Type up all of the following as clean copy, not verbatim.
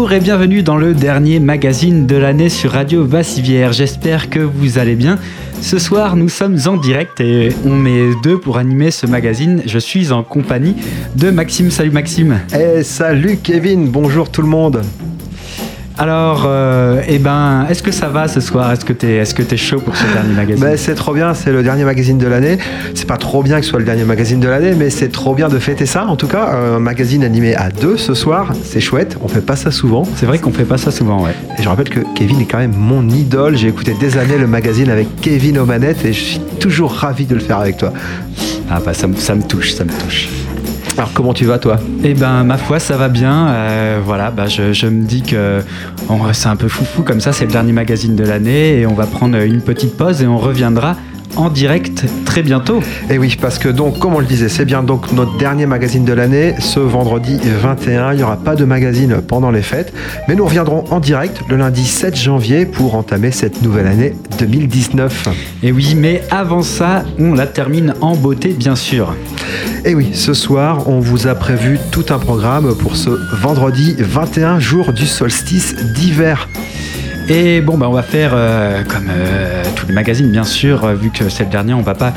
Bonjour et bienvenue dans le dernier magazine de l'année sur Radio Vassivière. J'espère que vous allez bien. Ce soir, nous sommes en direct et on est deux pour animer ce magazine. Je suis en compagnie de Maxime. Salut Maxime. Salut Kevin, bonjour tout le monde. Alors, est-ce que ça va ce soir ? Est-ce que t'es chaud pour ce dernier magazine ? C'est trop bien, c'est le dernier magazine de l'année. C'est pas trop bien que ce soit le dernier magazine de l'année, mais c'est trop bien de fêter ça. En tout cas, un magazine animé à deux ce soir, c'est chouette. On fait pas ça souvent. C'est vrai qu'on fait pas ça souvent, ouais. Et je rappelle que Kevin est quand même mon idole. J'ai écouté des années le magazine avec Kevin aux manettes et je suis toujours ravi de le faire avec toi. Ah bah ça me touche. Alors comment tu vas toi ? Ma foi ça va bien, je me dis que c'est un peu foufou comme ça, c'est le dernier magazine de l'année et on va prendre une petite pause et on reviendra en direct très bientôt. Et oui, parce que donc, comme on le disait, c'est bien donc notre dernier magazine de l'année, ce vendredi 21. Il n'y aura pas de magazine pendant les fêtes, mais nous reviendrons en direct le lundi 7 janvier pour entamer cette nouvelle année 2019. Et oui, mais avant ça, on la termine en beauté, bien sûr. Et oui, ce soir, on vous a prévu tout un programme pour ce vendredi 21, jour du solstice d'hiver. Et on va faire comme tous les magazines, bien sûr, vu que c'est le dernier, on va pas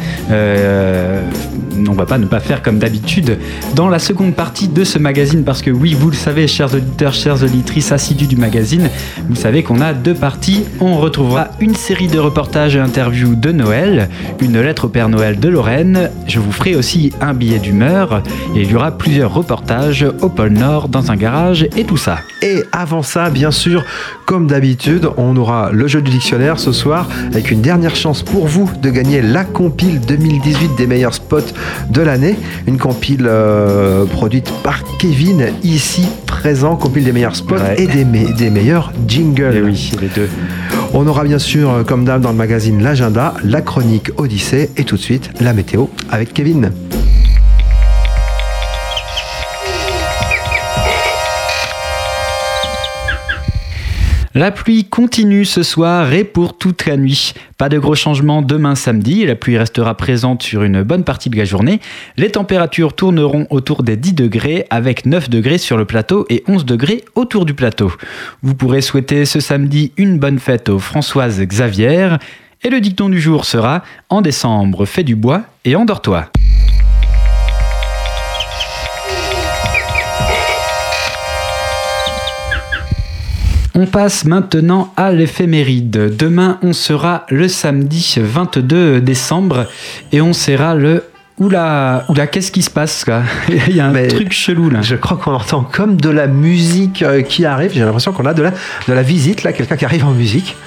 ne pas faire comme d'habitude dans la seconde partie de ce magazine, parce que oui, vous le savez, chers auditeurs, chères auditrices assidus du magazine, vous savez qu'on a deux parties. On retrouvera une série de reportages et interviews de Noël, une lettre au Père Noël de Lorraine, je vous ferai aussi un billet d'humeur, et il y aura plusieurs reportages au pôle Nord, dans un garage, et tout ça. Et avant ça, bien sûr, comme d'habitude, on aura le jeu du dictionnaire ce soir, avec une dernière chance pour vous de gagner la compile 2018 des meilleurs spots de l'année. Une compile produite par Kevin, ici présent, compile des meilleurs spots et des meilleurs jingles. Et oui, les deux. On aura bien sûr, comme d'hab dans le magazine, l'agenda, la chronique Odyssée et tout de suite la météo avec Kevin. La pluie continue ce soir et pour toute la nuit. Pas de gros changements demain samedi, la pluie restera présente sur une bonne partie de la journée. Les températures tourneront autour des 10 degrés avec 9 degrés sur le plateau et 11 degrés autour du plateau. Vous pourrez souhaiter ce samedi une bonne fête aux Françoises Xavier. Et le dicton du jour sera « En décembre, fais du bois et endors-toi ». On passe maintenant à l'éphéméride. Demain, on sera le samedi 22 décembre et on sera le... Oula, qu'est-ce qui se passe là ? Il y a un truc chelou là. Je crois qu'on entend comme de la musique qui arrive. J'ai l'impression qu'on a de la visite là, quelqu'un qui arrive en musique.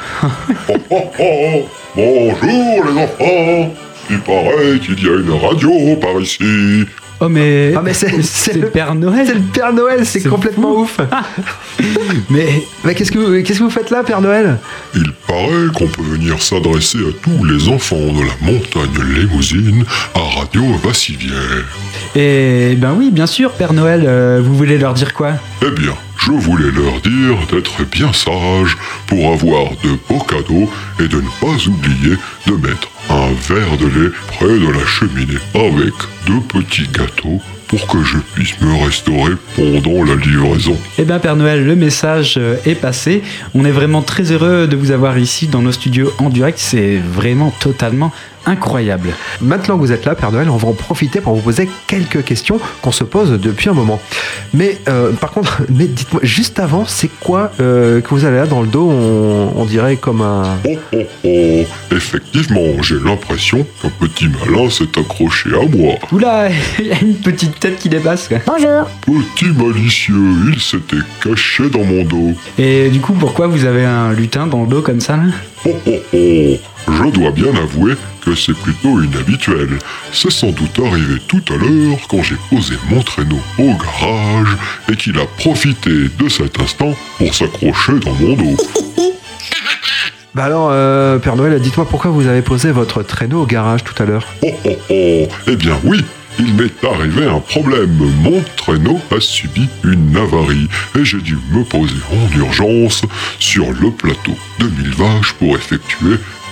Bonjour les enfants. Il paraît qu'il y a une radio par ici. Oh mais c'est le Père Noël. C'est le Père Noël, c'est complètement fou. Ouf. mais qu'est-ce que vous faites là, Père Noël ? Il paraît qu'on peut venir s'adresser à tous les enfants de la montagne Lémousine à Radio Vassivière. Eh ben oui, bien sûr, Père Noël, vous voulez leur dire quoi ? Eh bien, je voulais leur dire d'être bien sages pour avoir de beaux cadeaux et de ne pas oublier de mettre un verre de lait près de la cheminée avec 2 petits gâteaux pour que je puisse me restaurer pendant la livraison. Eh bien Père Noël, le message est passé. On est vraiment très heureux de vous avoir ici dans nos studios en direct. C'est vraiment totalement incroyable. Maintenant que vous êtes là, Père Noël, on va en profiter pour vous poser quelques questions qu'on se pose depuis un moment. Mais par contre, dites-moi, juste avant, c'est quoi que vous avez là dans le dos ? On dirait comme un... Oh. Effectivement, j'ai l'impression qu'un petit malin s'est accroché à moi. Oula, il y a une petite tête qui dépasse. Bonjour. Petit malicieux, il s'était caché dans mon dos. Et du coup, pourquoi vous avez un lutin dans le dos comme ça là ? Je dois bien avouer que c'est plutôt inhabituel. C'est sans doute arrivé tout à l'heure quand j'ai posé mon traîneau au garage et qu'il a profité de cet instant pour s'accrocher dans mon dos. Bah alors, Père Noël, dites-moi pourquoi vous avez posé votre traîneau au garage tout à l'heure ? Eh bien oui, il m'est arrivé un problème. Mon traîneau a subi une avarie et j'ai dû me poser en urgence sur le plateau de 1000 vaches pour effectuer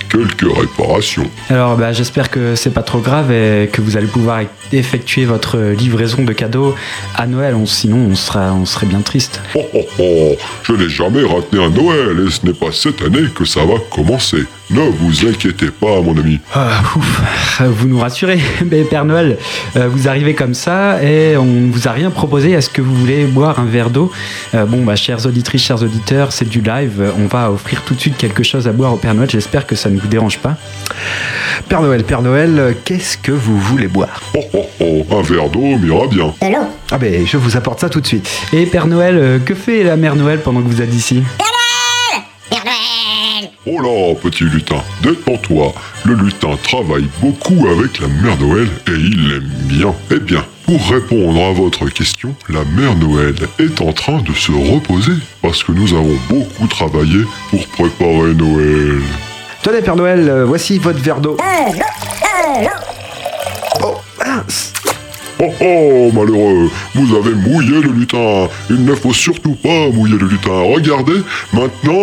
quelques réparations. Alors j'espère que c'est pas trop grave et que vous allez pouvoir effectuer votre livraison de cadeaux à Noël, sinon on serait bien triste. Je n'ai jamais raté un Noël et ce n'est pas cette année que ça va commencer. Ne vous inquiétez pas, mon ami. Vous nous rassurez, mais Père Noël, vous arrivez comme ça et on ne vous a rien proposé. Est-ce que vous voulez boire un verre d'eau ? Chères auditrices, chers auditeurs, c'est du live. On va offrir tout de suite quelque chose à boire au Père Noël. J'espère que ça ne vous dérange pas. Père Noël, qu'est-ce que vous voulez boire ? Un verre d'eau m'ira bien. De l'eau. Ah ben, je vous apporte ça tout de suite. Et Père Noël, que fait la Mère Noël pendant que vous êtes ici ? Père Noël. Oh là, petit lutin, détends-toi. Le lutin travaille beaucoup avec la Mère Noël et il l'aime bien. Eh bien, pour répondre à votre question, la Mère Noël est en train de se reposer parce que nous avons beaucoup travaillé pour préparer Noël. Tenez, Père Noël, voici votre verre d'eau. L'eau. Oh, mince. Oh, malheureux, vous avez mouillé le lutin. Il ne faut surtout pas mouiller le lutin. Regardez, maintenant...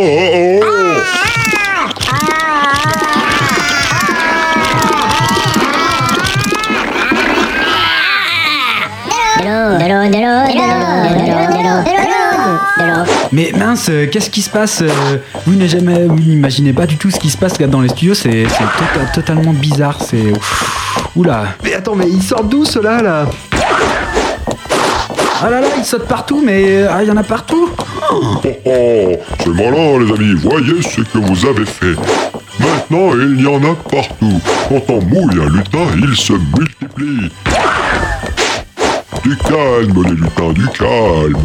De l'eau. Mais mince, qu'est-ce qui se passe ? Vous n'imaginez pas du tout ce qui se passe là dans les studios, c'est totalement bizarre, c'est... Oula. Mais attends, mais il sort d'où ceux-là, là ? Ah là là, ils sautent partout, mais il y en a partout. C'est malin, les amis, voyez ce que vous avez fait. Maintenant, il y en a partout. Quand on mouille un lutin, il se multiplie. Du calme, les lutins, du calme.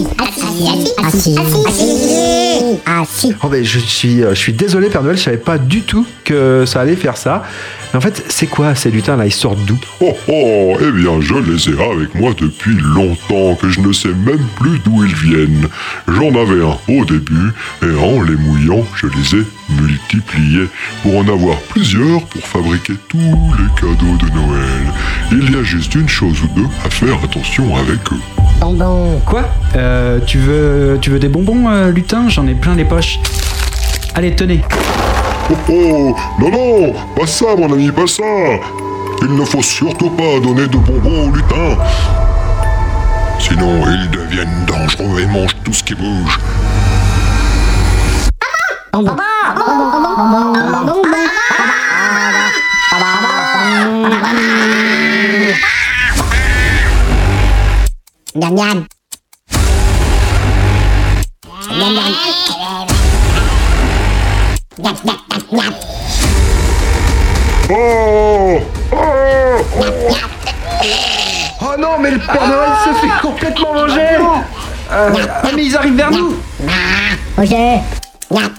Assis. Oh ben, je suis désolé, Père Noël, je savais pas du tout que ça allait faire ça. Mais en fait, c'est quoi ces lutins là ? Ils sortent d'où ? Eh bien, je les ai avec moi depuis longtemps que je ne sais même plus d'où ils viennent. J'en avais un au début et en les mouillant, je les ai multipliés pour en avoir plusieurs pour fabriquer tous les cadeaux de Noël. Il y a juste une chose ou deux à faire attention avec eux. Bonbons. Quoi ? Tu veux des bonbons, lutin ? J'en ai plein les poches. Allez, tenez. Non, pas ça, mon ami, pas ça. Il ne faut surtout pas donner de bonbons aux lutins. Sinon, ils deviennent dangereux et mangent tout ce qui bouge. Bonbons. Miam miam. Miam miam. Miam miam miam. Oh non, mais le Père Noël se fait complètement manger. Mais ils arrivent vers nous. Manger. Miam.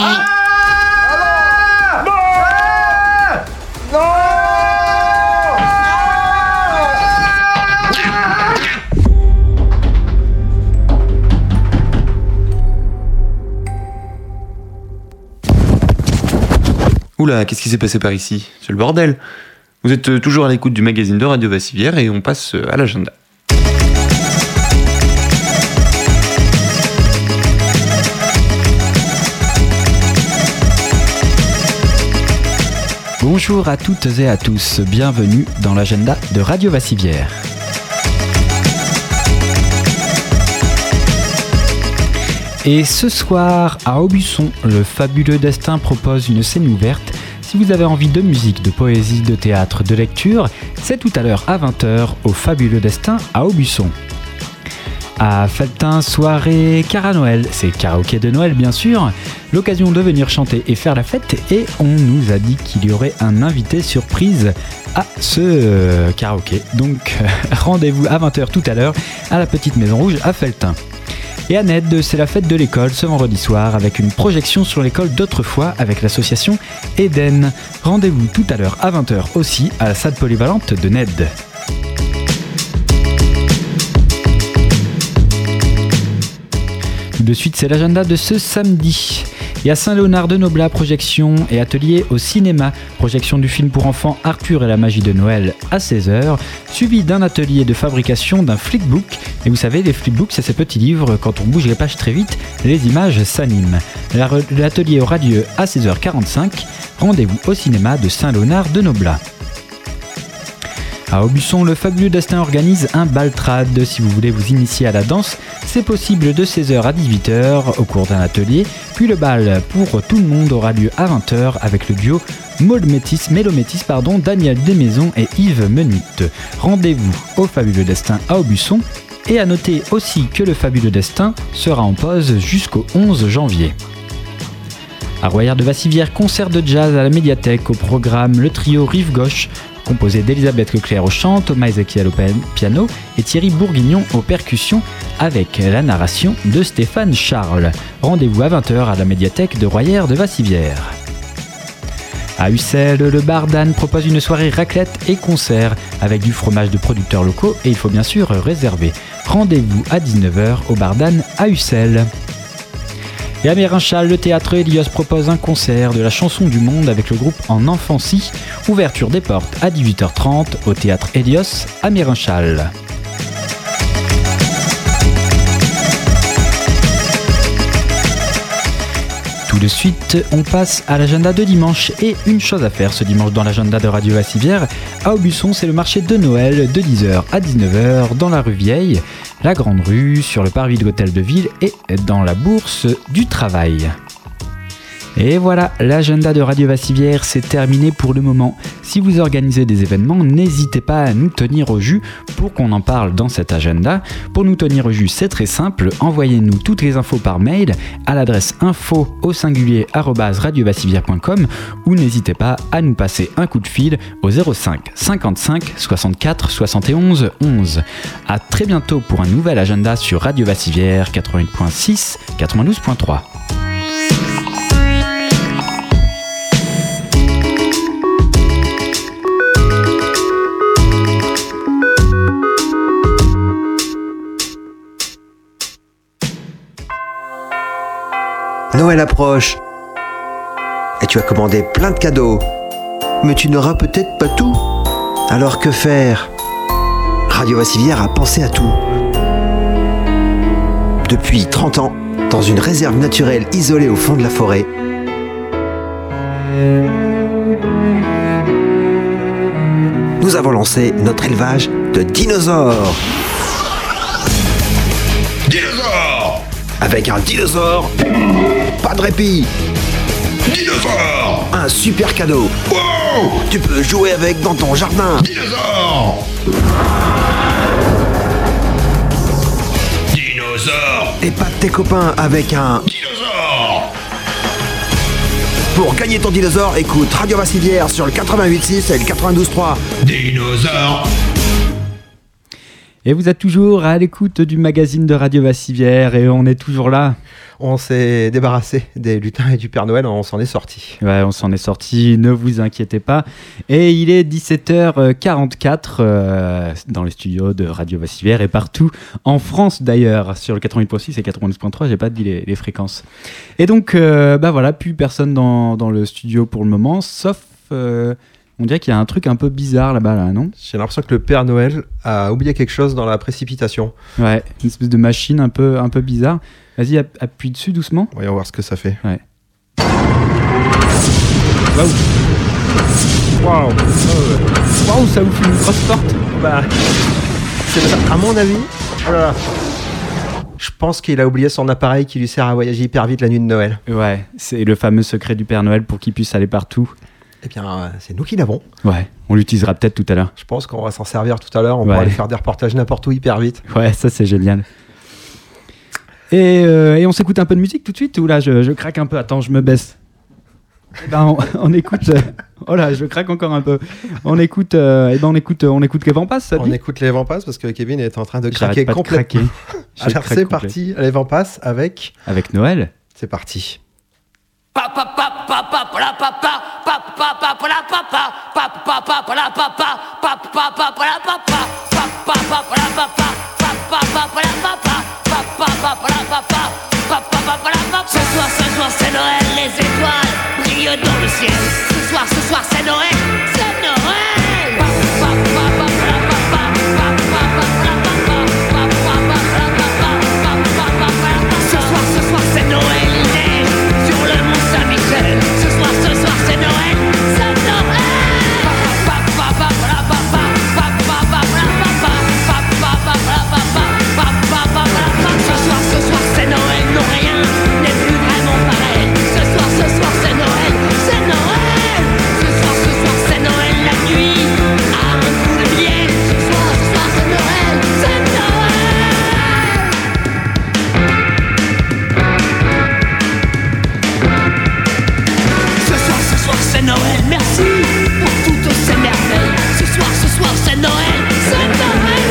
Oula, qu'est-ce qui s'est passé par ici ? C'est le bordel. Vous êtes toujours à l'écoute du magazine de Radio Vassivière et on passe à l'agenda. Bonjour à toutes et à tous, bienvenue dans l'agenda de Radio Vassivière. Et ce soir, à Aubusson, le Fabuleux Destin propose une scène ouverte. Si vous avez envie de musique, de poésie, de théâtre, de lecture, c'est tout à l'heure à 20h au Fabuleux Destin à Aubusson. À Felletin, soirée Cara Noël, c'est karaoké de Noël bien sûr, l'occasion de venir chanter et faire la fête, et on nous a dit qu'il y aurait un invité surprise à ce karaoké. Donc rendez-vous à 20h tout à l'heure à la Petite Maison Rouge à Felletin. Et à Ned, c'est la fête de l'école ce vendredi soir avec une projection sur l'école d'autrefois avec l'association Eden. Rendez-vous tout à l'heure à 20h aussi à la salle polyvalente de Ned. De suite, c'est l'agenda de ce samedi. Et à Saint-Léonard-de-Noblat, projection et atelier au cinéma. Projection du film pour enfants Arthur et la magie de Noël à 16h, suivi d'un atelier de fabrication d'un flickbook. Et vous savez, les flickbooks, c'est ces petits livres, quand on bouge les pages très vite, les images s'animent. L'atelier aura lieu à 16h45. Rendez-vous au cinéma de Saint-Léonard-de-Noblat. À Aubusson, le Fabuleux Destin organise un baltrade. Si vous voulez vous initier à la danse, c'est possible de 16h à 18h au cours d'un atelier. Puis le bal pour tout le monde aura lieu à 20h avec le duo Mélo Métis, Daniel Desmaisons et Yves Menut. Rendez-vous au Fabuleux Destin à Aubusson. Et à noter aussi que le Fabuleux Destin sera en pause jusqu'au 11 janvier. À Royère de Vassivière, concert de jazz à la médiathèque. Au programme, le trio Rive Gauche, composé d'Elisabeth Leclerc au chant, Thomas Ezekiel au piano et Thierry Bourguignon aux percussions, avec la narration de Stéphane Charles. Rendez-vous à 20h à la médiathèque de Royère de Vassivière. À Ussel, le bar d'Anne propose une soirée raclette et concert avec du fromage de producteurs locaux et il faut bien sûr réserver. Rendez-vous à 19h au bar d'Anne à Ussel. Et à Mérinchal, le théâtre Hélios propose un concert de la chanson du monde avec le groupe En Enfancy. Ouverture des portes à 18h30 au théâtre Hélios à Mérinchal. Tout de suite, on passe à l'agenda de dimanche. Et une chose à faire ce dimanche dans l'agenda de Radio Vassivière. À Aubusson, c'est le marché de Noël de 10h à 19h dans la rue Vieille, la Grande Rue, sur le parvis de l'Hôtel de Ville et dans la Bourse du Travail. Et voilà, l'agenda de Radio Vassivière, c'est terminé pour le moment. Si vous organisez des événements, n'hésitez pas à nous tenir au jus pour qu'on en parle dans cet agenda. Pour nous tenir au jus, c'est très simple. Envoyez-nous toutes les infos par mail à l'adresse info@radiovassivière.com ou n'hésitez pas à nous passer un coup de fil au 05 55 64 71 11. À très bientôt pour un nouvel agenda sur Radio Vassivière 88.6, 92.3. Noël approche et tu as commandé plein de cadeaux, mais tu n'auras peut-être pas tout. Alors que faire ? Radio Vassivière a pensé à tout. Depuis 30 ans, dans une réserve naturelle isolée au fond de la forêt, nous avons lancé notre élevage de dinosaures. Dinosaure! Avec un dinosaure, pas de répit. Dinosaure! Un super cadeau. Wow! Tu peux jouer avec dans ton jardin. Dinosaure! Dinosaure! Et pas de tes copains avec un... Dinosaure! Pour gagner ton dinosaure, écoute Radio Vassivière sur le 88.6 et le 92.3. Dinosaure! Et vous êtes toujours à l'écoute du magazine de Radio Vassivière et on est toujours là. On s'est débarrassé des lutins et du Père Noël, on s'en est sorti. Ouais, on s'en est sorti, ne vous inquiétez pas. Et il est 17h44 dans les studios de Radio Vassivière et partout en France d'ailleurs, sur le 88.6 et 92.3, j'ai pas dit les fréquences. Et donc, voilà, plus personne dans le studio pour le moment, sauf... on dirait qu'il y a un truc un peu bizarre là-bas, là, non ? J'ai l'impression que le Père Noël a oublié quelque chose dans la précipitation. Ouais, une espèce de machine un peu bizarre. Vas-y, appuie dessus doucement. Voyons voir ce que ça fait. Ouais. Waouh. Waouh, ça ouvre une grosse porte. Bah, c'est ça. À mon avis, oh là là. Je pense qu'il a oublié son appareil qui lui sert à voyager hyper vite la nuit de Noël. Ouais, c'est le fameux secret du Père Noël pour qu'il puisse aller partout. Eh bien, c'est nous qui l'avons. Ouais, on l'utilisera peut-être tout à l'heure. Je pense qu'on va s'en servir tout à l'heure. On pourra aller faire des reportages n'importe où hyper vite. Ouais, ça c'est génial. Et on s'écoute un peu de musique tout de suite ou là je craque un peu. Attends, je me baisse. Ben, on écoute. Oh là, je craque encore un peu. On écoute. On écoute Les Vents Passent. On écoute Les Vents Passent parce que Kevin est en train de craquer complètement. Alors c'est parti. Les Vents Passent avec Noël. C'est parti. Ce soir, soir c'est Noël, les étoiles brillent dans le ciel. Ce soir c'est Noël, c'est Noël. Ce soir c'est Noël, il neige sur le mont Saint-Michel. Ce soir c'est Noël, c'est Noël. Ce soir c'est Noël, non rien n'est plus vraiment pareil. Ce soir c'est Noël, c'est Noël. Ce soir c'est Noël, la nuit a un coup de miel. Ce soir c'est Noël, c'est Noël. Ce soir c'est Noël, merci pour toutes ces merveilles. Ce soir c'est Noël, c'est Noël,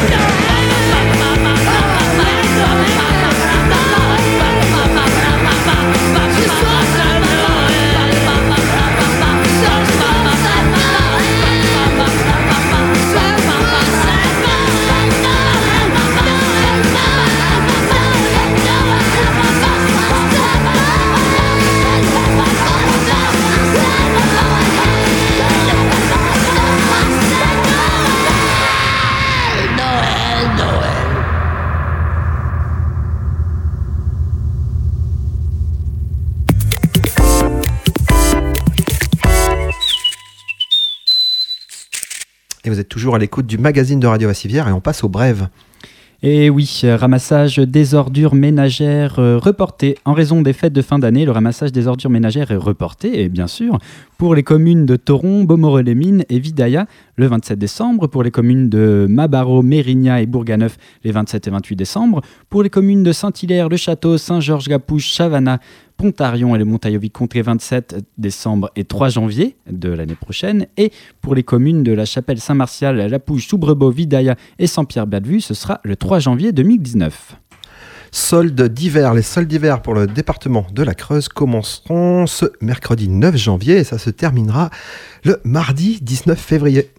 Et vous êtes toujours à l'écoute du magazine de Radio Vassivière et on passe aux brèves. Et oui, ramassage des ordures ménagères reporté. En raison des fêtes de fin d'année, le ramassage des ordures ménagères est reporté, et bien sûr, pour les communes de Thoron, Beaumoreau-les-Mines et Vidaïa, le 27 décembre, pour les communes de Mabaro, Mérignac et Bourganeuf, les 27 et 28 décembre, pour les communes de Saint-Hilaire, Le Château, Saint-Georges-Gapouche, Chavannes, Pontarion et le Montaillot-Vicomte les 27 décembre et 3 janvier de l'année prochaine. Et pour les communes de la Chapelle Saint-Martial, La Pouge, Soubrebeau, Vidaïa et Saint-Pierre-Bellevue, ce sera le 3 janvier 2019. Soldes d'hiver. Les soldes d'hiver pour le département de la Creuse commenceront ce mercredi 9 janvier et ça se terminera le mardi 19 février.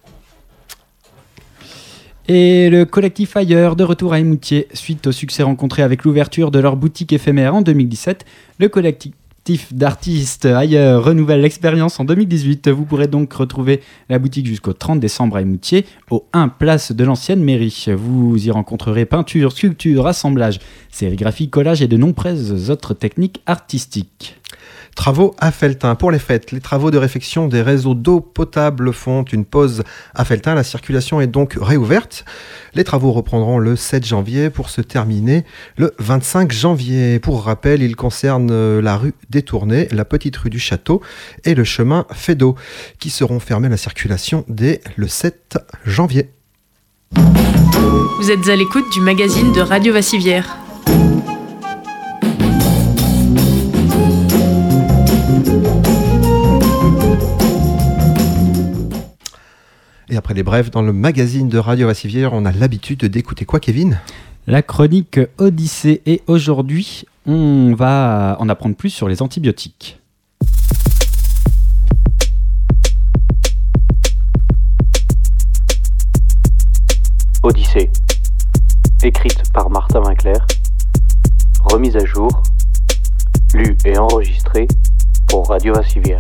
Et le collectif Ailleurs, de retour à Émoutier, suite au succès rencontré avec l'ouverture de leur boutique éphémère en 2017, le collectif d'artistes Ailleurs renouvelle l'expérience en 2018. Vous pourrez donc retrouver la boutique jusqu'au 30 décembre à Émoutier, au 1 place de l'ancienne mairie. Vous y rencontrerez peinture, sculpture, assemblage, sérigraphie, collage et de nombreuses autres techniques artistiques. Travaux à Felletin. Pour les fêtes, les travaux de réfection des réseaux d'eau potable font une pause à Felletin. La circulation est donc réouverte. Les travaux reprendront le 7 janvier pour se terminer le 25 janvier. Pour rappel, ils concernent la rue Détournée, la petite rue du Château et le chemin Fédot qui seront fermés à la circulation dès le 7 janvier. Vous êtes à l'écoute du magazine de Radio Vassivière. Et après les brèves, dans le magazine de Radio Vassivière, on a l'habitude d'écouter quoi, Kevin ? La chronique Odyssée. Et aujourd'hui, on va en apprendre plus sur les antibiotiques. Odyssée, écrite par Martin Winkler, remise à jour, lue et enregistrée pour Radio Vassivière.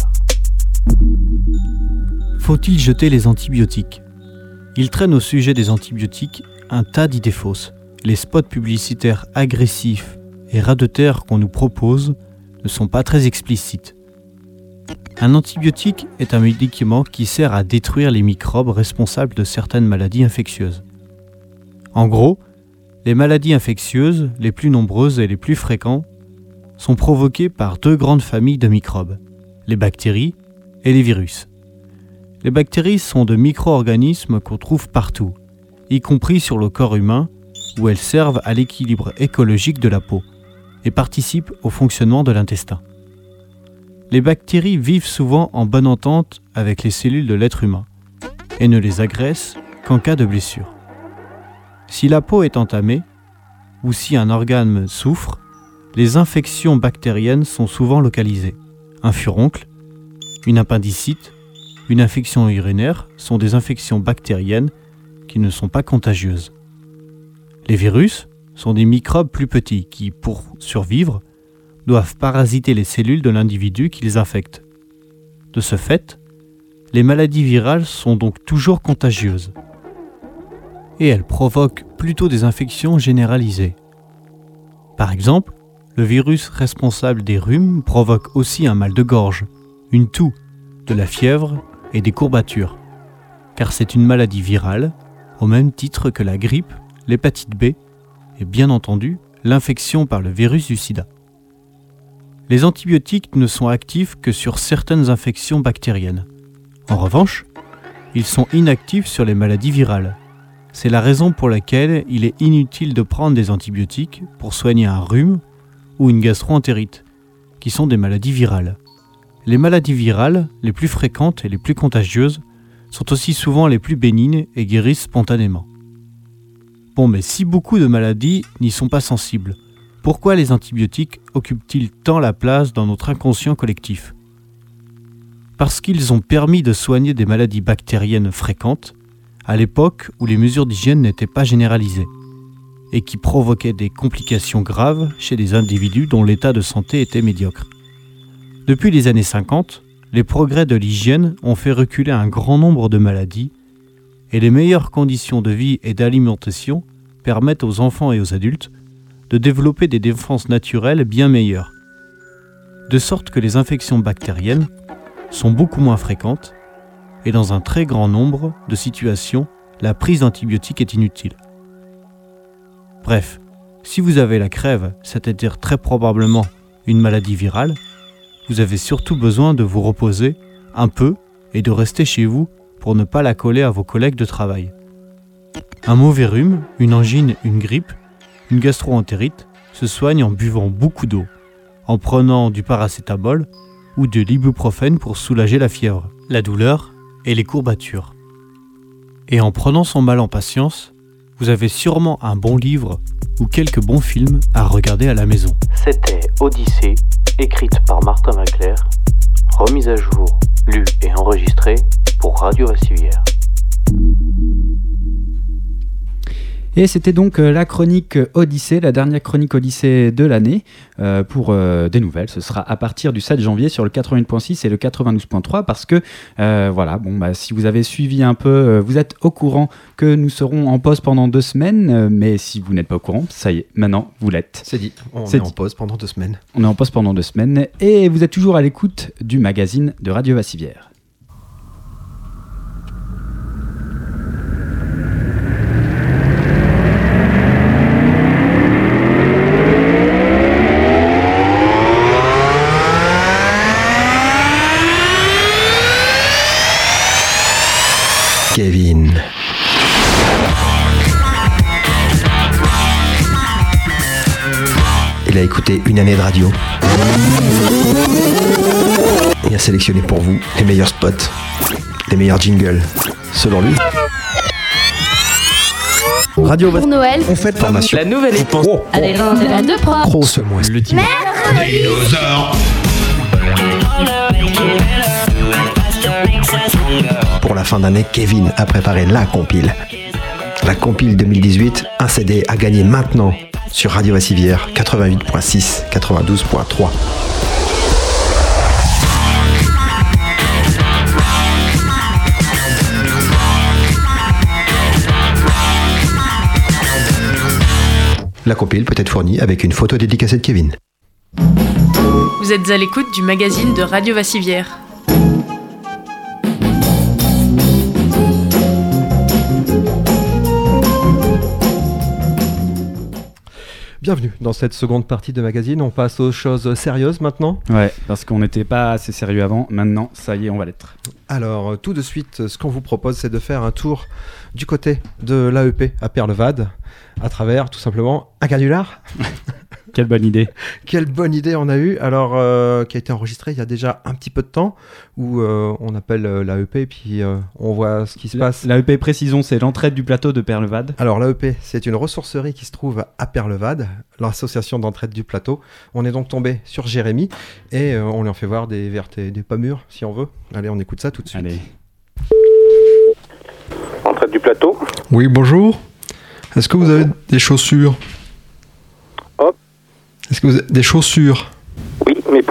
Faut-il jeter les antibiotiques ? Il traîne au sujet des antibiotiques un tas d'idées fausses. Les spots publicitaires agressifs et radoteurs qu'on nous propose ne sont pas très explicites. Un antibiotique est un médicament qui sert à détruire les microbes responsables de certaines maladies infectieuses. En gros, les maladies infectieuses les plus nombreuses et les plus fréquentes sont provoquées par deux grandes familles de microbes, les bactéries et les virus. Les bactéries sont de micro-organismes qu'on trouve partout, y compris sur le corps humain, où elles servent à l'équilibre écologique de la peau et participent au fonctionnement de l'intestin. Les bactéries vivent souvent en bonne entente avec les cellules de l'être humain et ne les agressent qu'en cas de blessure. Si la peau est entamée, ou si un organe souffre, les infections bactériennes sont souvent localisées. Un furoncle, une appendicite, une infection urinaire sont des infections bactériennes qui ne sont pas contagieuses. Les virus sont des microbes plus petits qui, pour survivre, doivent parasiter les cellules de l'individu qui les infecte. De ce fait, les maladies virales sont donc toujours contagieuses. Et elles provoquent plutôt des infections généralisées. Par exemple, le virus responsable des rhumes provoque aussi un mal de gorge, une toux, de la fièvre et des courbatures. Car c'est une maladie virale, au même titre que la grippe, l'hépatite B et bien entendu l'infection par le virus du sida. Les antibiotiques ne sont actifs que sur certaines infections bactériennes. En revanche, ils sont inactifs sur les maladies virales. C'est la raison pour laquelle il est inutile de prendre des antibiotiques pour soigner un rhume ou une gastro-entérite, qui sont des maladies virales. Les maladies virales, les plus fréquentes et les plus contagieuses, sont aussi souvent les plus bénignes et guérissent spontanément. Bon, mais si beaucoup de maladies n'y sont pas sensibles, pourquoi les antibiotiques occupent-ils tant la place dans notre inconscient collectif ? Parce qu'ils ont permis de soigner des maladies bactériennes fréquentes, à l'époque où les mesures d'hygiène n'étaient pas généralisées, et qui provoquaient des complications graves chez des individus dont l'état de santé était médiocre. Depuis les années 50, les progrès de l'hygiène ont fait reculer un grand nombre de maladies, et les meilleures conditions de vie et d'alimentation permettent aux enfants et aux adultes de développer des défenses naturelles bien meilleures, de sorte que les infections bactériennes sont beaucoup moins fréquentes, et dans un très grand nombre de situations, la prise d'antibiotiques est inutile. Bref, si vous avez la crève, c'est-à-dire très probablement une maladie virale, vous avez surtout besoin de vous reposer un peu et de rester chez vous pour ne pas la coller à vos collègues de travail. Un mauvais rhume, une angine, une grippe, une gastro-entérite se soignent en buvant beaucoup d'eau, en prenant du paracétamol ou de l'ibuprofène pour soulager la fièvre, la douleur et les courbatures. Et en prenant son mal en patience, vous avez sûrement un bon livre ou quelques bons films à regarder à la maison. C'était Odyssée, écrite par Martin Macler, remise à jour, lue et enregistrée pour Radio Vassivière. Et c'était donc la chronique Odyssée, la dernière chronique Odyssée de l'année. Pour des nouvelles, ce sera à partir du 7 janvier sur le 88.6 et le 92.3 parce que si vous avez suivi un peu, vous êtes au courant que nous serons en pause pendant 2 semaines, mais si vous n'êtes pas au courant, ça y est, maintenant vous l'êtes. C'est dit, on est en pause pendant 2 semaines. On est en pause pendant 2 semaines et vous êtes toujours à l'écoute du magazine de Radio Vassivière. Kevin. Il a écouté une année de radio et a sélectionné pour vous les meilleurs spots, les meilleurs jingles, selon lui. Radio Pour Noël, on fait de formation. la nouvelle époque. Allez, c'est la deux prof. Grosse mouesse. Le dimanche. Pour la fin d'année, Kevin a préparé la compile. La compile 2018, un CD à gagner maintenant sur Radio Vassivière 88.6, 92.3. La compile peut être fournie avec une photo dédicacée de Kevin. Vous êtes à l'écoute du magazine de Radio Vassivière. Bienvenue dans cette seconde partie de magazine. On passe aux choses sérieuses maintenant. Ouais, parce qu'on n'était pas assez sérieux avant. Maintenant, ça y est, on va l'être. Alors, tout de suite, ce qu'on vous propose, c'est de faire un tour du côté de l'AEP à Perlevade, à travers, tout simplement, un canular. Quelle bonne idée. Quelle bonne idée on a eue. Alors, qui a été enregistré il y a déjà un petit peu de temps, où on appelle l'AEP et puis on voit ce qui se passe. L'AEP, précisons, c'est l'entraide du plateau de Perlevade. Alors, l'AEP, c'est une ressourcerie qui se trouve à Perlevade, l'association d'entraide du plateau. On est donc tombé sur Jérémy et on lui en fait voir des vertes et des pas mûres, si on veut. Allez, on écoute ça tout de suite. Allez. Entraide du plateau. Oui, bonjour. Est-ce que vous avez des chaussures? Hop. Est-ce que vous avez des chaussures?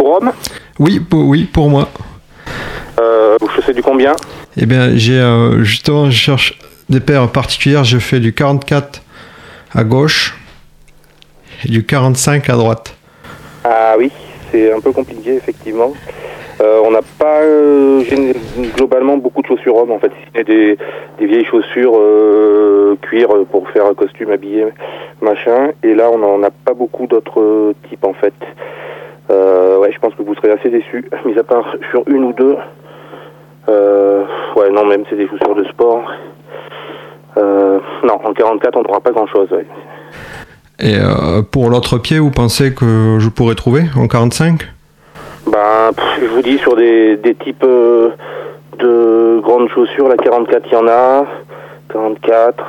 pour homme? Oui, pour moi. Je sais du combien? Eh bien, justement, je cherche des paires particulières. Je fais du 44 à gauche et du 45 à droite. Ah oui, c'est un peu compliqué, effectivement. On n'a pas globalement beaucoup de chaussures hommes, en fait. C'est des vieilles chaussures cuir pour faire costume, habillé, machin. Et là, on n'en a pas beaucoup d'autres types, en fait. Ouais, je pense que vous serez assez déçus, mis à part sur une ou deux. Ouais, non, même c'est des chaussures de sport. Non, en 44, on n'aura pas grand-chose, ouais. Et pour l'autre pied, vous pensez que je pourrais trouver en 45? Je vous dis, sur des types de grandes chaussures, la 44, il y en a. 44.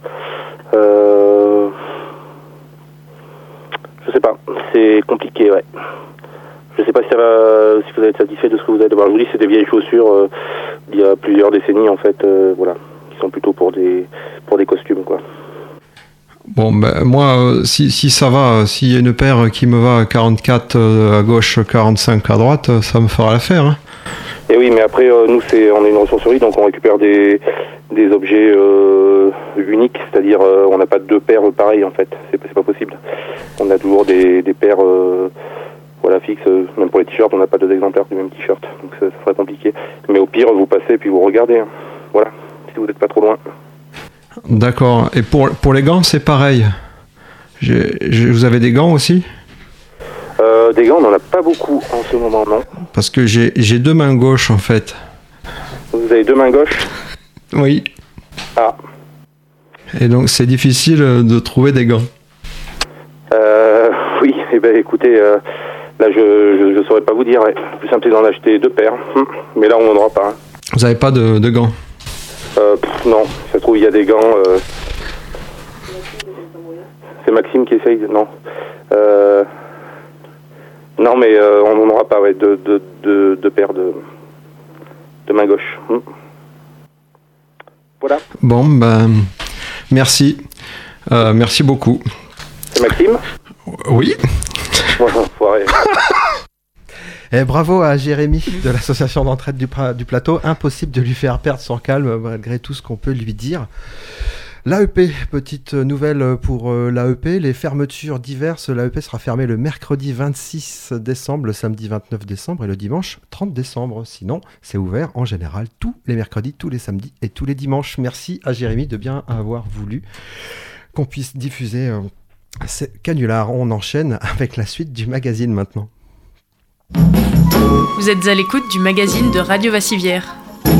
Je sais pas, c'est compliqué, ouais. Je sais pas si vous êtes satisfait de ce que vous avez. Je vous dis, c'est des vieilles chaussures il y a plusieurs décennies, en fait, voilà, qui sont plutôt pour des costumes, quoi. Bon, ben, moi, si ça va, s'il y a une paire qui me va 44 à gauche, 45 à droite, ça me fera l'affaire. Hein. Et oui, mais après, nous, on est une ressourcerie, donc on récupère des objets uniques, c'est-à-dire on n'a pas deux paires pareilles, en fait. C'est pas possible. On a toujours des paires fixes. Même pour les t-shirts, on n'a pas deux exemplaires du même t-shirt, donc ça serait compliqué. Mais au pire, vous passez et puis vous regardez. Hein. Voilà, si vous n'êtes pas trop loin. D'accord. Et pour les gants, c'est pareil. Vous avez des gants aussi? Des gants, on n'en a pas beaucoup en ce moment, non. Parce que j'ai deux mains gauches, en fait. Vous avez deux mains gauches? Oui. Ah. Et donc, c'est difficile de trouver des gants. Oui, eh ben, écoutez, là, je saurais pas vous dire. Ouais. Le plus simple, c'est d'en acheter deux paires. Mais là, on n'en aura pas. Hein. Vous n'avez pas de gants? Non, ça se trouve, il y a des gants. C'est Maxime qui essaye. Non. Non, mais on n'en aura pas, ouais, deux paires de main gauche. Voilà. Bon, ben, merci. Merci beaucoup. C'est Maxime? Oui. Foiré. Et bravo à Jérémy de l'association d'entraide du plateau. Impossible de lui faire perdre son calme malgré tout ce qu'on peut lui dire. L'AEP, petite nouvelle pour l'AEP, les fermetures diverses. L'AEP sera fermée le mercredi 26 décembre, le samedi 29 décembre et le dimanche 30 décembre. Sinon, c'est ouvert en général tous les mercredis, tous les samedis et tous les dimanches. Merci à Jérémy de bien avoir voulu qu'on puisse diffuser ces canulars. On enchaîne avec la suite du magazine maintenant. Vous êtes à l'écoute du magazine de Radio Vassivière.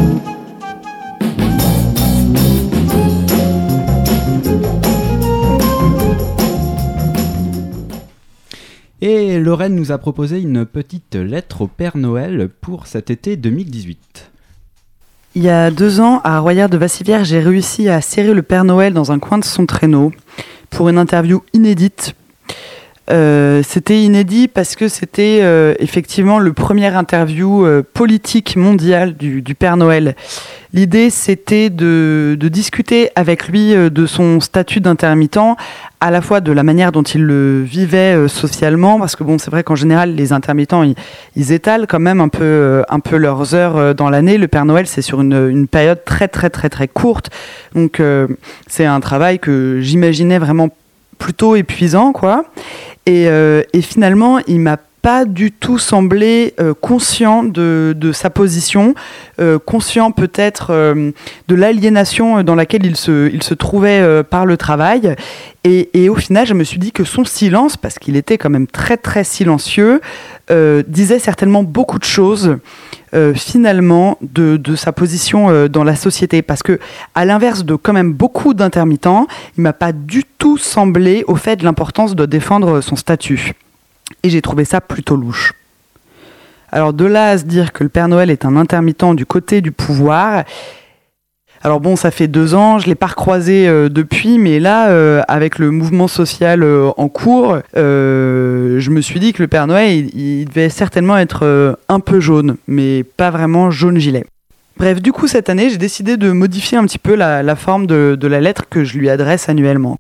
Et Lorraine nous a proposé une petite lettre au Père Noël pour cet été 2018. Il y a 2 ans, à Royère de Vassivière, j'ai réussi à serrer le Père Noël dans un coin de son traîneau pour une interview inédite. C'était inédit parce que c'était effectivement le premier interview politique mondial du Père Noël. L'idée, c'était de discuter avec lui de son statut d'intermittent, à la fois de la manière dont il le vivait socialement, parce que bon, c'est vrai qu'en général, les intermittents, ils étalent quand même un peu leurs heures dans l'année. Le Père Noël, c'est sur une période très, très, très, très courte. Donc, c'est un travail que j'imaginais vraiment plutôt épuisant, quoi. Et finalement, il m'a pas du tout semblé conscient de sa position, conscient peut-être de l'aliénation dans laquelle il se trouvait par le travail. Et au final, je me suis dit que son silence, parce qu'il était quand même très très silencieux, disait certainement beaucoup de choses finalement de sa position dans la société. Parce que, à l'inverse de quand même beaucoup d'intermittents, il m'a pas du tout semblé au fait de l'importance de défendre son statut. Et j'ai trouvé ça plutôt louche. Alors de là à se dire que le Père Noël est un intermittent du côté du pouvoir, alors bon, ça fait 2 ans, je ne l'ai pas recroisé depuis, mais là, avec le mouvement social en cours, je me suis dit que le Père Noël, il devait certainement être un peu jaune, mais pas vraiment jaune gilet. Bref, du coup, cette année, j'ai décidé de modifier un petit peu la forme de la lettre que je lui adresse annuellement.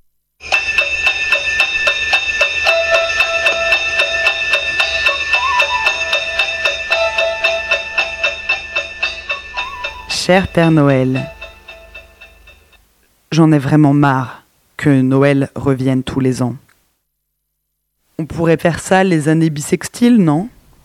Cher Père Noël, j'en ai vraiment marre que Noël revienne tous les ans. On pourrait faire ça les années bissextiles, non ?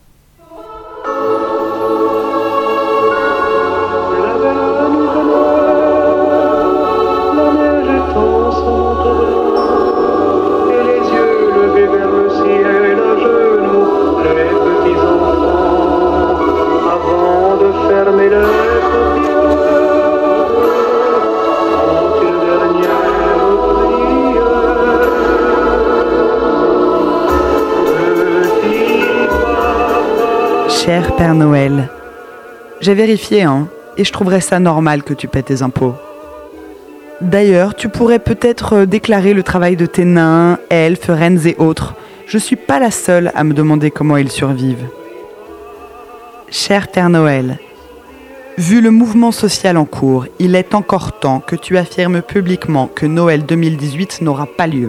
Cher Père Noël, j'ai vérifié, et je trouverais ça normal que tu paies tes impôts. D'ailleurs, tu pourrais peut-être déclarer le travail de tes nains, elfes, reines et autres. Je suis pas la seule à me demander comment ils survivent. Cher Père Noël, vu le mouvement social en cours, il est encore temps que tu affirmes publiquement que Noël 2018 n'aura pas lieu.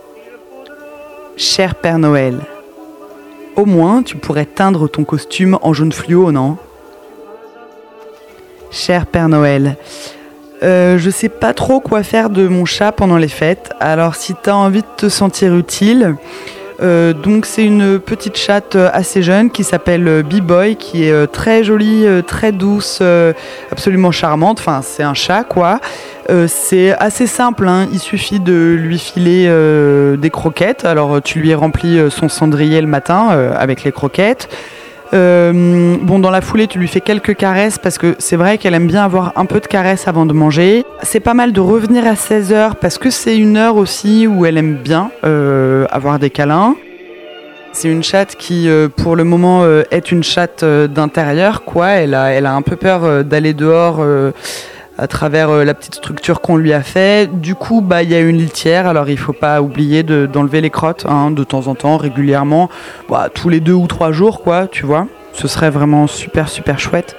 Cher Père Noël, au moins, tu pourrais teindre ton costume en jaune fluo, non ? Cher Père Noël, je sais pas trop quoi faire de mon chat pendant les fêtes, alors si t'as envie de te sentir utile, donc c'est une petite chatte assez jeune qui s'appelle B-Boy, qui est très jolie, très douce, absolument charmante, enfin c'est un chat quoi. C'est assez simple, il suffit de lui filer des croquettes. Alors tu lui remplis son cendrier le matin avec les croquettes. Dans la foulée tu lui fais quelques caresses parce que c'est vrai qu'elle aime bien avoir un peu de caresses avant de manger. C'est pas mal de revenir à 16h parce que c'est une heure aussi où elle aime bien avoir des câlins. C'est une chatte qui, pour le moment, est une chatte d'intérieur, quoi. Elle a un peu peur d'aller dehors à travers la petite structure qu'on lui a fait. Du coup, il y a une litière, alors il faut pas oublier d'enlever les crottes de temps en temps, régulièrement, tous les 2 ou 3 jours, quoi, tu vois. Ce serait vraiment super, super chouette.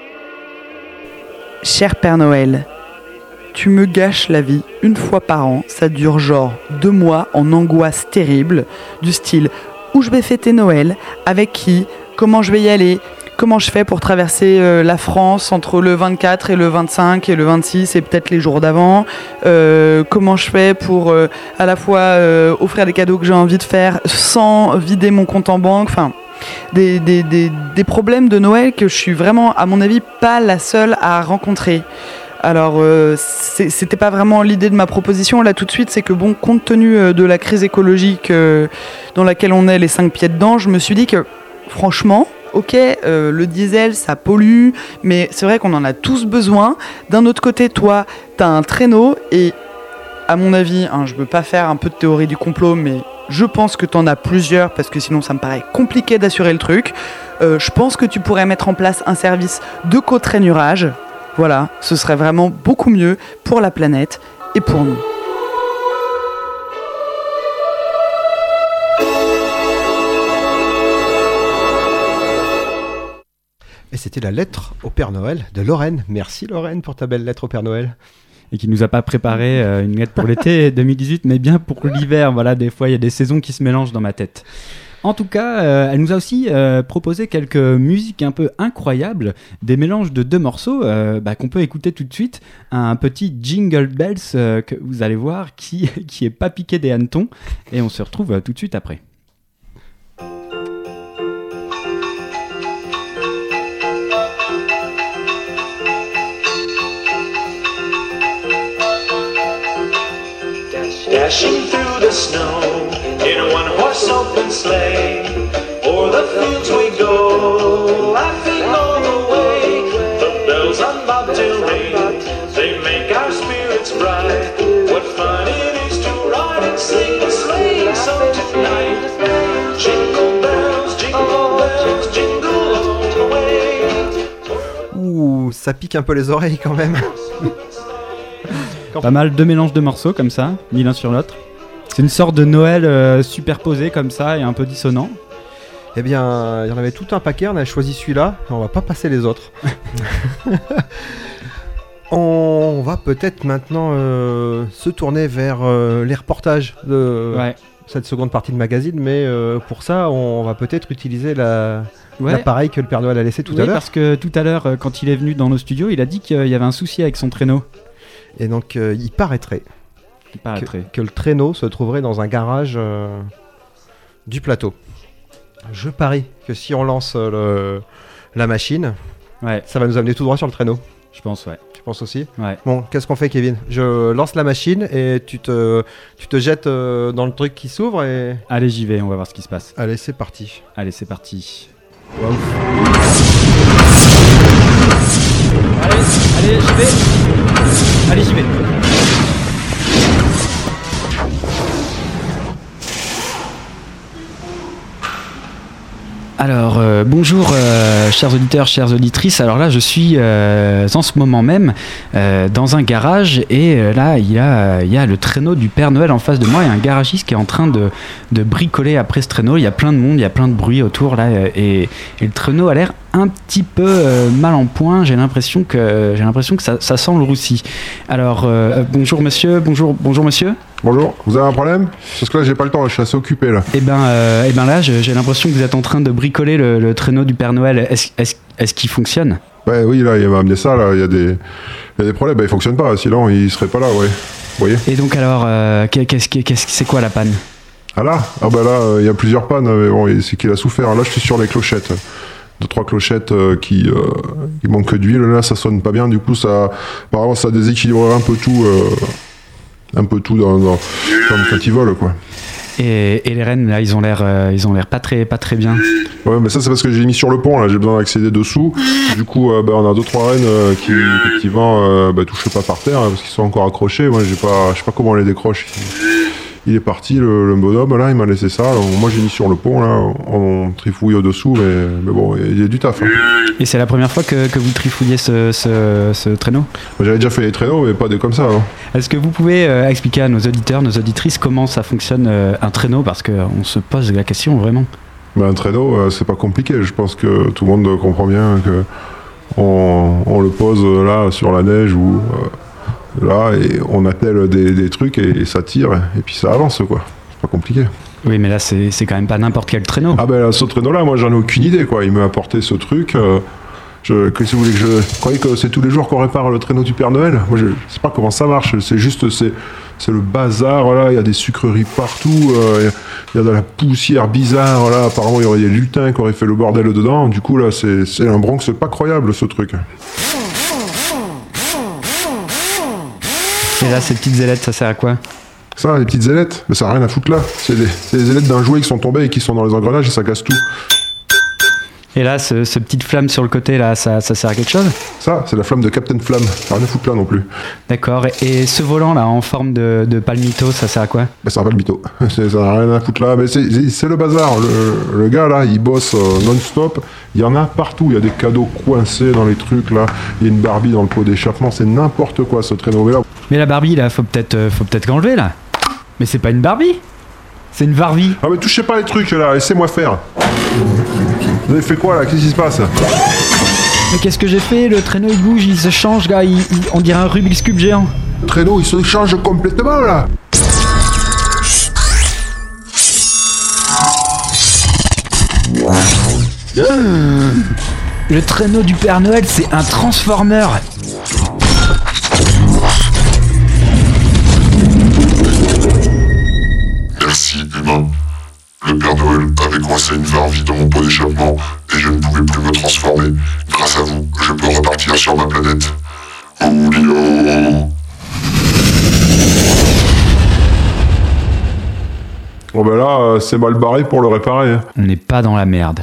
Cher Père Noël, tu me gâches la vie une fois par an. Ça dure genre 2 mois en angoisse terrible, du style où je vais fêter Noël, avec qui, comment je vais y aller, comment je fais pour traverser la France entre le 24 et le 25 et le 26 et peut-être les jours d'avant, comment je fais pour à la fois offrir des cadeaux que j'ai envie de faire sans vider mon compte en banque, enfin des problèmes de Noël que je suis vraiment, à mon avis, pas la seule à rencontrer. Alors, c'était pas vraiment l'idée de ma proposition là tout de suite, c'est que compte tenu de la crise écologique dans laquelle on est les 5 pieds dedans, je me suis dit que franchement, ok, le diesel ça pollue, mais c'est vrai qu'on en a tous besoin. D'un autre côté, toi, t'as un traîneau et à mon avis, je veux pas faire un peu de théorie du complot, mais je pense que t'en as plusieurs parce que sinon ça me paraît compliqué d'assurer le truc. Je pense que tu pourrais mettre en place un service de cotraînurage. Voilà, ce serait vraiment beaucoup mieux pour la planète et pour nous. Et c'était la lettre au Père Noël de Lorraine. Merci Lorraine pour ta belle lettre au Père Noël. Et qui nous a pas préparé une lettre pour l'été 2018, mais bien pour l'hiver. Voilà, des fois il y a des saisons qui se mélangent dans ma tête. En tout cas, elle nous a aussi proposé quelques musiques un peu incroyables, des mélanges de 2 morceaux qu'on peut écouter tout de suite. Un petit Jingle Bells que vous allez voir qui est pas piqué des hannetons. Et on se retrouve tout de suite après. Dashing through the snow in a one-horse open sleigh, o'er the fields we go, laughing all the way. The bells on bobtail ring, they make our spirits bright. What fun it is to ride and sing a sleighing song tonight. Jingle bells, jingle all the way. Ouh, ça pique un peu les oreilles quand même. Pas mal de mélanges de morceaux comme ça, mis l'un sur l'autre. C'est une sorte de Noël superposé comme ça et un peu dissonant. Eh bien, il y en avait tout un paquet, on a choisi celui-là, on va pas passer les autres. On va peut-être maintenant se tourner vers les reportages cette seconde partie de magazine, mais pour ça, on va peut-être utiliser l'appareil que le Père Noël a laissé tout à l'heure. Parce que tout à l'heure, quand il est venu dans nos studios, il a dit qu'il y avait un souci avec son traîneau. Et donc, il paraîtrait que le traîneau se trouverait dans un garage du plateau. Je parie que si on lance la machine, ça va nous amener tout droit sur le traîneau. Je pense, ouais. Tu penses aussi ? Ouais. Bon, qu'est-ce qu'on fait, Kevin ? Je lance la machine et tu te jettes dans le truc qui s'ouvre et... Allez, j'y vais, on va voir ce qui se passe. Allez, c'est parti. Allez, c'est parti. Wow. Allez, j'y vais. Allez, j'y vais. Alors, bonjour chers auditeurs, chères auditrices. Alors là, je suis en ce moment même dans un garage et là, il y a le traîneau du Père Noël en face de moi. Il y a un garagiste qui est en train de bricoler après ce traîneau. Il y a plein de monde, il y a plein de bruit autour là et le traîneau a l'air un petit peu mal en point. J'ai l'impression que ça sent le roussi. Alors, bonjour monsieur, bonjour monsieur. Bonjour, vous avez un problème ? Parce que là j'ai pas le temps, je suis assez occupé là. Eh ben là j'ai l'impression que vous êtes en train de bricoler le traîneau du Père Noël. Est-ce qu'il fonctionne ? Ouais, oui, là il m'a amené ça, là il y a des problèmes, il fonctionne pas, sinon il serait pas là, ouais. Vous voyez ? Et donc alors, c'est quoi la panne ? Ah là il y a plusieurs pannes, mais bon, c'est qu'il a souffert. Là je suis sur les clochettes. 2-3 clochettes qui manquent d'huile, là ça sonne pas bien, du coup apparemment ça déséquilibrerait un peu tout quand ils volent, quoi. Et les rennes là ils ont l'air pas très bien. Ouais, mais ça c'est parce que j'ai mis sur le pont, là j'ai besoin d'accéder dessous. Du coup on a 2-3 rennes qui effectivement touchent pas par terre parce qu'ils sont encore accrochés. Moi je sais pas comment on les décroche. Il est parti, le bonhomme, là, il m'a laissé ça. Alors, moi, j'ai mis sur le pont, là, on trifouille au-dessous, mais bon, il y a du taf. Hein. Et c'est la première fois que vous trifouillez ce traîneau ? J'avais déjà fait les traîneaux, mais pas des comme ça. Hein. Est-ce que vous pouvez expliquer à nos auditeurs, nos auditrices, comment ça fonctionne un traîneau ? Parce qu'on se pose la question, vraiment. Un traîneau, c'est pas compliqué. Je pense que tout le monde comprend bien que on le pose là, sur la neige ou... là, et on attelle des trucs et ça tire, et puis ça avance, quoi. C'est pas compliqué. Oui, mais là, c'est quand même pas n'importe quel traîneau. Ah ben, ce traîneau-là, moi, j'en ai aucune idée, quoi. Il m'a apporté ce truc. Qu'est-ce que vous voulez que je croyais que c'est tous les jours qu'on répare le traîneau du Père Noël ? Moi, je sais pas comment ça marche. C'est juste, c'est le bazar, voilà. Il y a des sucreries partout. Il y a de la poussière bizarre, là. Apparemment, il y aurait des lutins qui auraient fait le bordel dedans. Du coup, là, c'est un Bronx pas croyable, ce truc. Et là, ces petites ailettes, ça sert à quoi ? Ça, les petites ailettes, mais ça n'a rien à foutre là. C'est des ailettes d'un jouet qui sont tombées et qui sont dans les engrenages et ça casse tout. Et là, ce petite flamme sur le côté, là, ça sert à quelque chose ? Ça, c'est la flamme de Captain Flamme. Ça n'a rien à foutre là non plus. D'accord. Et ce volant, là, en forme de palmito, ça sert à quoi ? Ben, c'est un palmito. Ça n'a rien à foutre là. Mais c'est le bazar. Le gars, là, il bosse non-stop. Il y en a partout. Il y a des cadeaux coincés dans les trucs, là. Il y a une Barbie dans le pot d'échappement. C'est n'importe quoi, ce traîneau. Mais la Barbie, là, faut peut-être l'enlever, là. Mais c'est pas une Barbie. C'est une Barbie. Ah, mais touchez pas les trucs, là. Laissez-moi faire. Vous avez fait quoi, là ? Qu'est-ce qui se passe ? Mais qu'est-ce que j'ai fait ? Le traîneau, il bouge, il se change, gars. On dirait un Rubik's Cube géant. Le traîneau, il se change complètement, là. Le traîneau du Père Noël, c'est un Transformer. Merci, humain. Le Père Noël avait coincé une Barbie dans mon pot d'échappement et je ne pouvais plus me transformer. Grâce à vous, je peux repartir sur ma planète. Oulio. Bon ben là, c'est mal barré pour le réparer. Hein. On n'est pas dans la merde.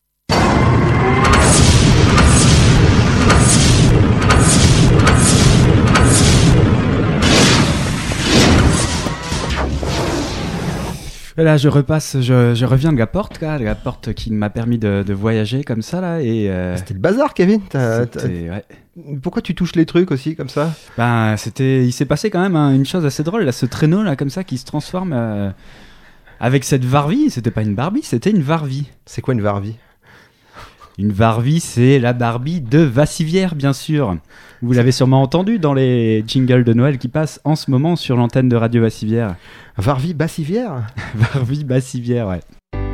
Là, je repasse, je reviens de la porte qui m'a permis de voyager comme ça là et. C'était le bazar, Kevin. Ouais. Pourquoi tu touches les trucs aussi comme ça ? Ben, il s'est passé quand même une chose assez drôle là, ce traîneau là comme ça qui se transforme avec cette Barbie. C'était pas une Barbie, c'était une Barbie. C'est quoi une Barbie ? Une Barbie, c'est la Barbie de Vassivière, bien sûr. Vous l'avez sûrement entendu dans les jingles de Noël qui passent en ce moment sur l'antenne de Radio Vassivière. Barbie Bassivière. Barbie Bassivière, ouais.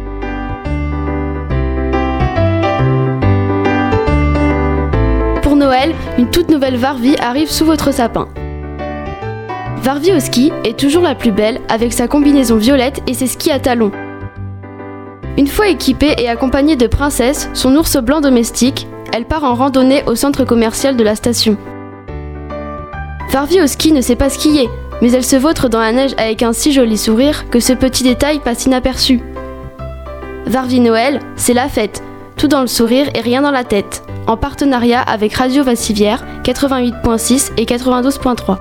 Pour Noël, une toute nouvelle Varvie arrive sous votre sapin. Varvie au ski est toujours la plus belle avec sa combinaison violette et ses skis à talons. Une fois équipée et accompagnée de Princesse, son ours blanc domestique, elle part en randonnée au centre commercial de la station. Varvie au ski ne sait pas skier, mais elle se vautre dans la neige avec un si joli sourire que ce petit détail passe inaperçu. Varvie Noël, c'est la fête, tout dans le sourire et rien dans la tête, en partenariat avec Radio Vassivière 88.6 et 92.3.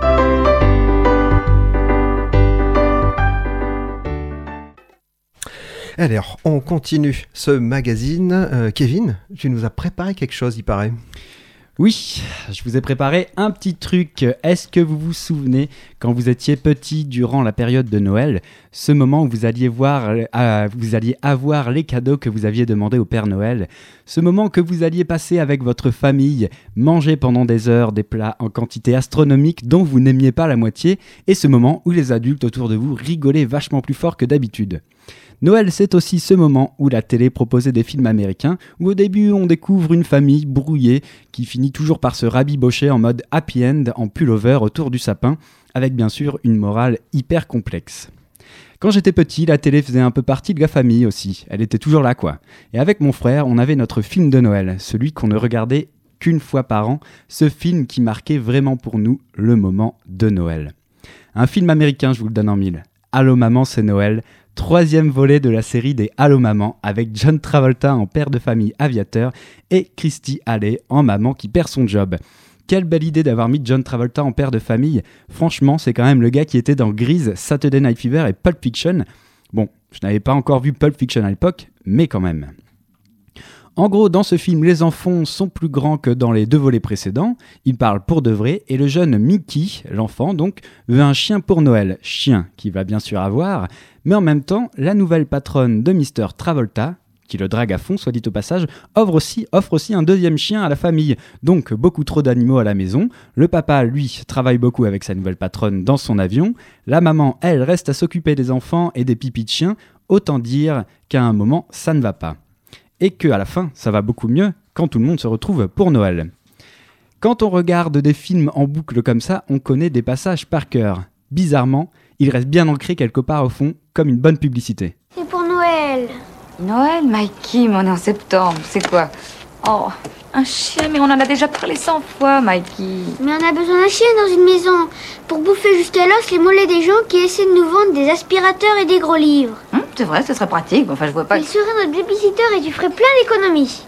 Alors, on continue ce magazine. Kevin, tu nous as préparé quelque chose, il paraît. Oui, je vous ai préparé un petit truc. Est-ce que vous vous souvenez, quand vous étiez petit durant la période de Noël, ce moment où vous alliez avoir les cadeaux que vous aviez demandés au Père Noël, ce moment que vous alliez passer avec votre famille, manger pendant des heures des plats en quantité astronomique dont vous n'aimiez pas la moitié, et ce moment où les adultes autour de vous rigolaient vachement plus fort que d'habitude. Noël, c'est aussi ce moment où la télé proposait des films américains, où au début on découvre une famille brouillée qui finit toujours par se rabibocher en mode happy end en pullover autour du sapin, avec bien sûr une morale hyper complexe. Quand j'étais petit, la télé faisait un peu partie de la famille aussi, elle était toujours là quoi. Et avec mon frère, on avait notre film de Noël, celui qu'on ne regardait qu'une fois par an, ce film qui marquait vraiment pour nous le moment de Noël. Un film américain, je vous le donne en mille. Allô maman, c'est Noël. 3e volet de la série des Allô Maman, avec John Travolta en père de famille aviateur et Kirstie Alley en maman qui perd son job. Quelle belle idée d'avoir mis John Travolta en père de famille. Franchement, c'est quand même le gars qui était dans Grease, Saturday Night Fever et Pulp Fiction. Bon, je n'avais pas encore vu Pulp Fiction à l'époque, mais quand même. En gros, dans ce film, les enfants sont plus grands que dans les 2 volets précédents, ils parlent pour de vrai, et le jeune Mickey, l'enfant donc, veut un chien pour Noël, chien qu'il va bien sûr avoir, mais en même temps, la nouvelle patronne de Mr. Travolta, qui le drague à fond, soit dit au passage, offre aussi un 2e chien à la famille, donc beaucoup trop d'animaux à la maison. Le papa, lui, travaille beaucoup avec sa nouvelle patronne dans son avion, la maman, elle, reste à s'occuper des enfants et des pipis de chiens, autant dire qu'à un moment, ça ne va pas. Et qu'à la fin, ça va beaucoup mieux quand tout le monde se retrouve pour Noël. Quand on regarde des films en boucle comme ça, on connaît des passages par cœur. Bizarrement, ils restent bien ancrés quelque part au fond, comme une bonne publicité. C'est pour Noël. Noël, Mikey, mais on est en septembre, c'est quoi? Oh, un chien, mais on en a déjà parlé 100 fois, Mikey. Mais on a besoin d'un chien dans une maison, pour bouffer jusqu'à l'os les mollets des gens qui essaient de nous vendre des aspirateurs et des gros livres. C'est vrai, ce serait pratique, enfin je vois pas... Il serait notre babysitter et tu ferais plein d'économies.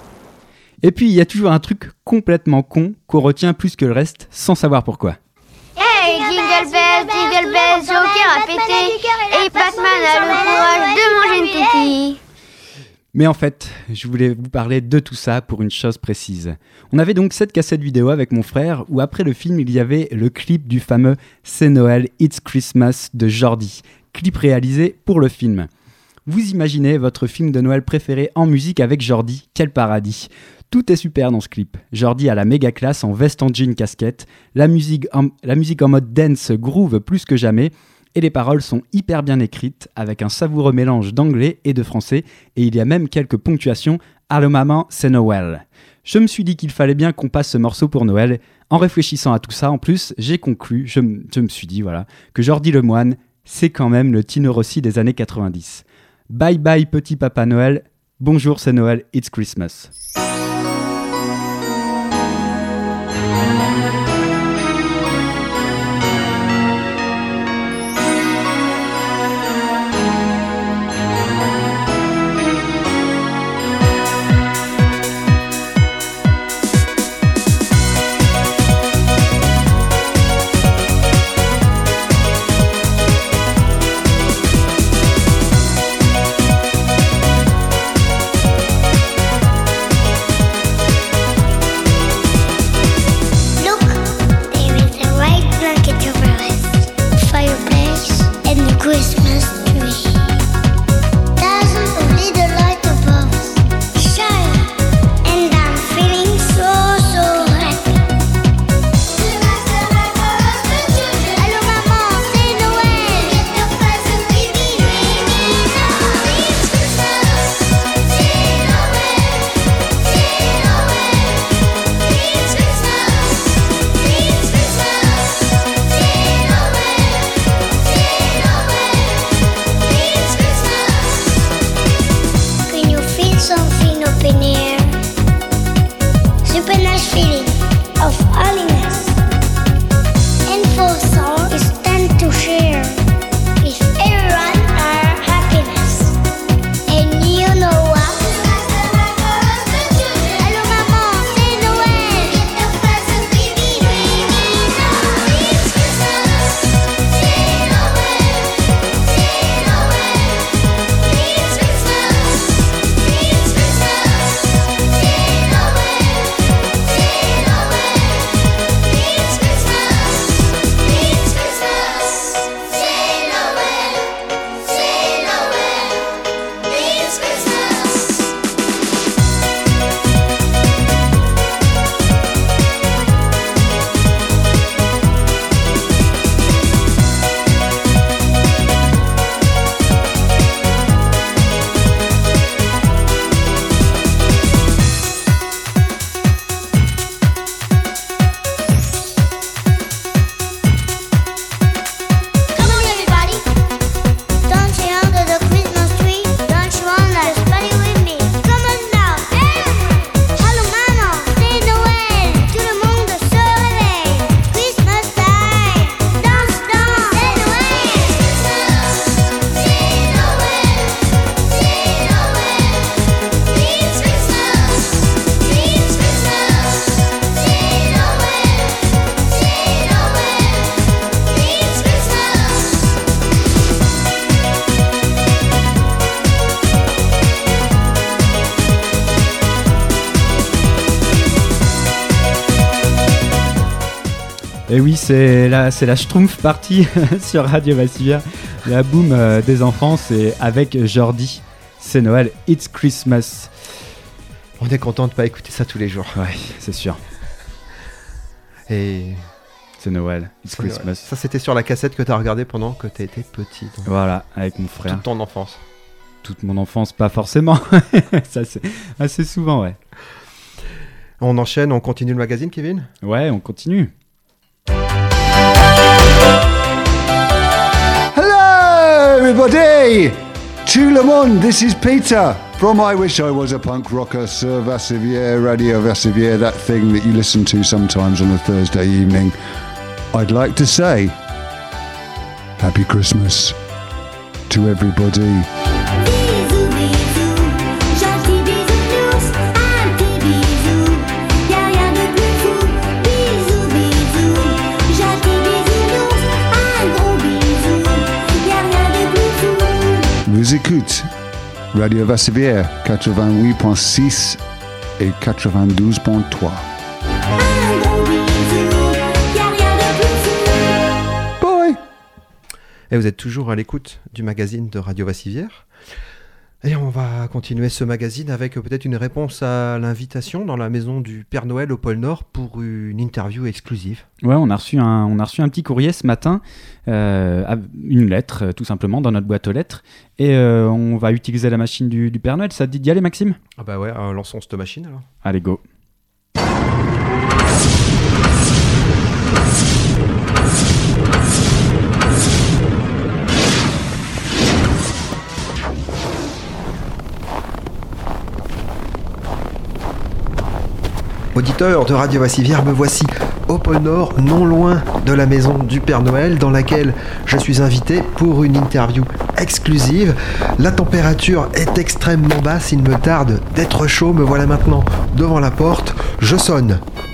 Et puis il y a toujours un truc complètement con qu'on retient plus que le reste, sans savoir pourquoi. Hey, jingle bells, Joker a pété, et Batman a le courage de manger une toupie. Mais en fait, je voulais vous parler de tout ça pour une chose précise. On avait donc cette cassette vidéo avec mon frère où après le film, il y avait le clip du fameux C'est Noël, It's Christmas de Jordi, clip réalisé pour le film. Vous imaginez votre film de Noël préféré en musique avec Jordi, quel paradis! Tout est super dans ce clip. Jordi a la méga classe en veste en jean casquette, la musique en mode dance groove plus que jamais, et les paroles sont hyper bien écrites, avec un savoureux mélange d'anglais et de français, et il y a même quelques ponctuations « Allô maman, c'est Noël ». Je me suis dit qu'il fallait bien qu'on passe ce morceau pour Noël. En réfléchissant à tout ça, en plus, j'ai conclu, je me suis dit voilà, que Jordi Lemoine, c'est quand même le Tino Rossi des années 90. Bye bye petit papa Noël, bonjour c'est Noël, it's Christmas. Look fresh feeling of holiness. And for song is time to share with everyone our happiness. And you know what? Allô maman, c'est Noël. Get the presents we need. It's Christmas. C'est Noël. C'est Noël. It's Christmas. It's Christmas. C'est Noël. C'est Noël. It's Christmas. It's Christmas. C'est Noël. C'est Noël. It's Christmas. Come on, everybody. Dancing under the Christmas tree. Don't you wanna just party with me? Come on now, Allô maman, c'est Noël. Tout le monde se réveille. Christmas time. Danse, danse. C'est Noël. C'est Noël. C'est Noël. It's Christmas. It's Christmas. C'est Noël. C'est Noël. It's Christmas. Et oui, c'est la Schtroumpf partie sur Radio Vassivière. La boum des enfants, c'est avec Jordi. C'est Noël, It's Christmas. On est content de pas écouter ça tous les jours. Ouais, c'est sûr. Et c'est Noël, It's c'est Christmas. Noël. Ça, c'était sur la cassette que tu as regardé pendant que tu étais petit. donc. Voilà, avec mon frère. Toute ton enfance. Toute mon enfance, pas forcément. Ça, c'est assez souvent, ouais. On enchaîne, on continue le magazine, Kevin? Ouais, on continue. Hello, everybody! To le monde, this is Peter from I Wish I Was a Punk Rocker, Sir Vassivier, Radio Vassivier, that thing that you listen to sometimes on a Thursday evening. I'd like to say, Happy Christmas to everybody. Bisous, bisous, gentils bisounours, un petit bisou, y'a rien de plus fou. Bisous, bisous, gentils bisounours, un gros bisou, y'a rien de plus fou. Vous écoutez Radio Vassivier 88.6 et 92.3. Bye! Et vous êtes toujours à l'écoute du magazine de Radio Vassivière. Et on va continuer ce magazine avec peut-être une réponse à l'invitation dans la maison du Père Noël au pôle Nord pour une interview exclusive. Ouais, on a reçu un petit courrier ce matin, une lettre tout simplement dans notre boîte aux lettres, et on va utiliser la machine du Père Noël. Ça te dit d'y aller, Maxime? Ah bah ouais, lançons cette machine alors. Allez, go. Auditeurs de Radio Vassivière, me voici au pôle Nord, non loin de la maison du Père Noël, dans laquelle je suis invité pour une interview exclusive. La température est extrêmement basse, il me tarde d'être chaud, me voilà maintenant devant la porte, je sonne.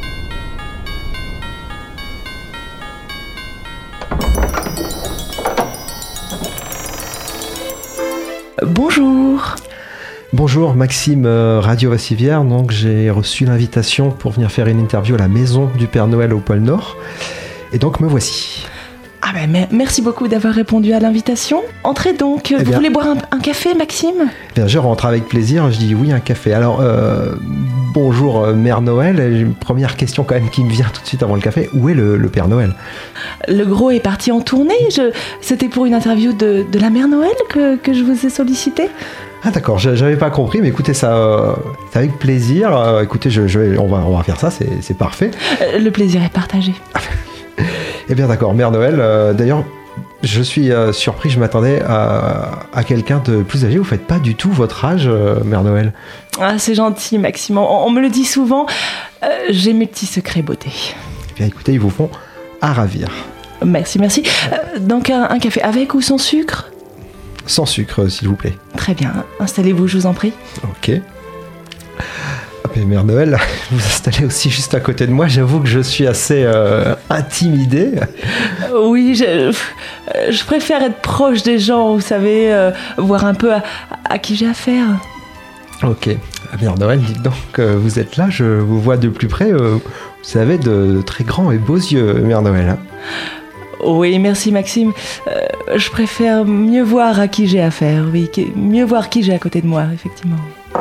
Bonjour. Bonjour Maxime, Radio Vassivière. Donc j'ai reçu l'invitation pour venir faire une interview à la maison du Père Noël au pôle Nord. Et donc me voici. Ah ben merci beaucoup d'avoir répondu à l'invitation. Entrez donc. Vous voulez boire un café, Maxime? Bien, je rentre avec plaisir. Je dis oui, un café. Alors bonjour Mère Noël. Une première question quand même qui me vient tout de suite avant le café. Où est le Père Noël? Le gros est parti en tournée. C'était pour une interview de la Mère Noël que je vous ai sollicité. Ah d'accord, j'avais pas compris, mais écoutez, ça, c'est avec plaisir. Écoutez, on va faire ça, c'est parfait. Le plaisir est partagé. Eh bien d'accord, Mère Noël, d'ailleurs, je suis surpris, je m'attendais à quelqu'un de plus âgé. Vous faites pas du tout votre âge, Mère Noël. Ah, c'est gentil, Maxime. On me le dit souvent. J'ai mes petits secrets beauté. Eh bien, écoutez, ils vous font à ravir. Merci. Donc un café avec ou sans sucre ? Sans sucre, s'il vous plaît. Très bien. Installez-vous, je vous en prie. Ok. Et Mère Noël, vous installez aussi juste à côté de moi. J'avoue que je suis assez intimidé. Oui, je préfère être proche des gens, vous savez, voir un peu à qui j'ai affaire. Ok. Mère Noël, dites donc, vous êtes là, je vous vois de plus près. Vous avez de très grands et beaux yeux, Mère Noël. Hein. Oui, merci Maxime. Je préfère mieux voir à qui j'ai affaire, oui. Mieux voir qui j'ai à côté de moi, effectivement.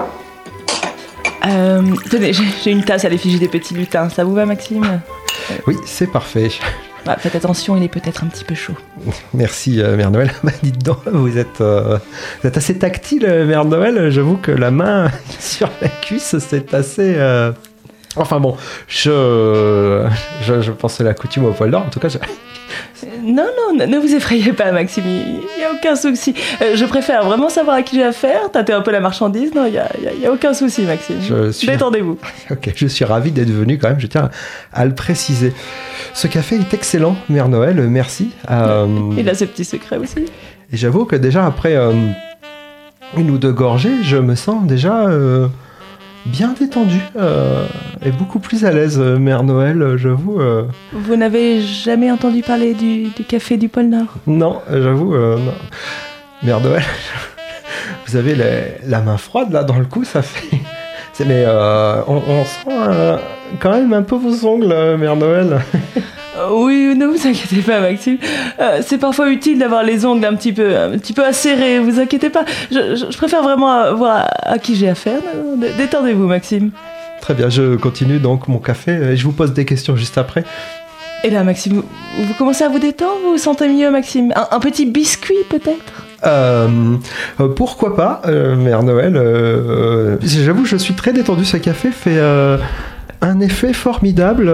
Tenez, j'ai une tasse à l'effigie des petits lutins. Ça vous va, Maxime ? Oui, c'est parfait. Faites attention, il est peut-être un petit peu chaud. Merci, Mère Noël. Dites donc, vous êtes assez tactile, Mère Noël. J'avoue que la main sur la cuisse, c'est assez... Enfin bon, je pense à la coutume au poil d'or. En tout cas, Non, ne vous effrayez pas, Maxime, il n'y a aucun souci. Je préfère vraiment savoir à qui j'ai affaire, tâter un peu la marchandise. Non, il n'y a aucun souci, Maxime. Détendez-vous. Ok, je suis ravi d'être venu quand même, je tiens à le préciser. Ce café est excellent, Mère Noël, merci. Il a ses petits secrets aussi. Et j'avoue que déjà, après une ou deux gorgées, je me sens déjà... bien détendu et beaucoup plus à l'aise, Mère Noël, j'avoue. Vous n'avez jamais entendu parler du café du pôle Nord ? Non, j'avoue, non. Mère Noël, vous avez la main froide là dans le cou, ça fait... Mais on sent quand même un peu vos ongles, Mère Noël. Oui, ne vous inquiétez pas, Maxime. C'est parfois utile d'avoir les ongles un petit peu acérés, vous inquiétez pas. Je préfère vraiment voir à qui j'ai affaire. Détendez-vous, Maxime. Très bien, je continue donc mon café et je vous pose des questions juste après. Et là, Maxime, vous commencez à vous détendre, vous vous sentez mieux, Maxime ? Un petit biscuit, peut-être ? Pourquoi pas, Mère Noël. J'avoue, je suis très détendu. Ce café fait un effet formidable.